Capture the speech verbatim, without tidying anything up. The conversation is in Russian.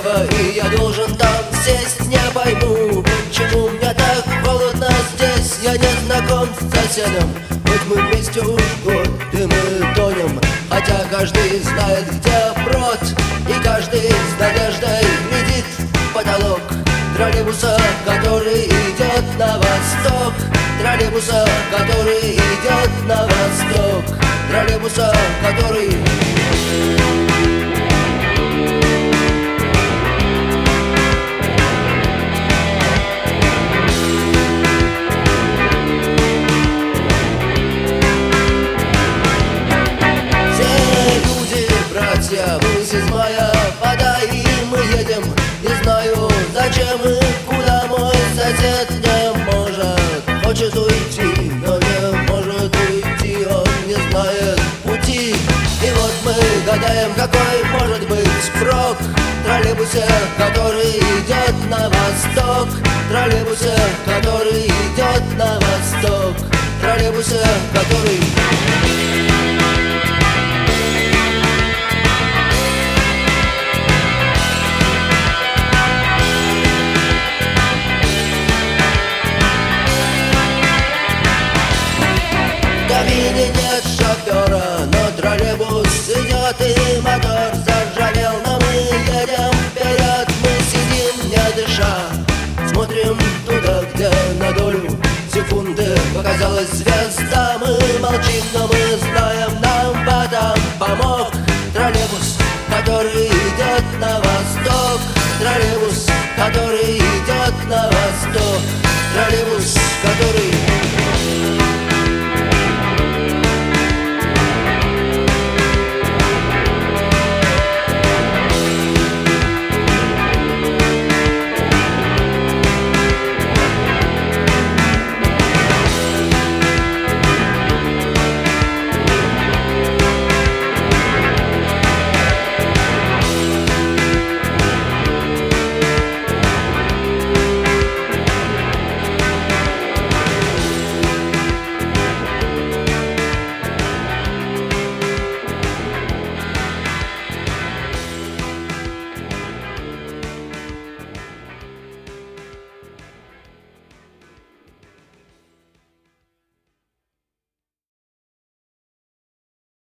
Москва, и я должен там сесть. Не пойму, почему мне так холодно здесь. Я не знаком с соседом, хоть мы вместе уж год, и мы тонем. Хотя каждый знает, где брод, и каждый с надеждой глядит в потолок троллейбуса, который идет на восток. Троллейбуса, который идет на восток. Троллейбуса, который... Мы седьмая вода, и мы едем. Не знаю, зачем и куда мой сосед не может. Хочет уйти, но не может уйти. Он не знает пути. И вот мы гадаем, какой может быть прок в троллейбусе, который идет на восток. Троллейбусе, который идет на восток. Троллейбусе, который... В кабине нет шофера, но троллейбус идет, и мотор заржавел, но мы едем вперед. Мы сидим, не дыша, смотрим туда, где на долю секунды показалась звезда. Мы молчим, но мы знаем, нам в этом помог троллейбус, который идет на восток. Троллейбус, который идет на восток. Троллейбус, который...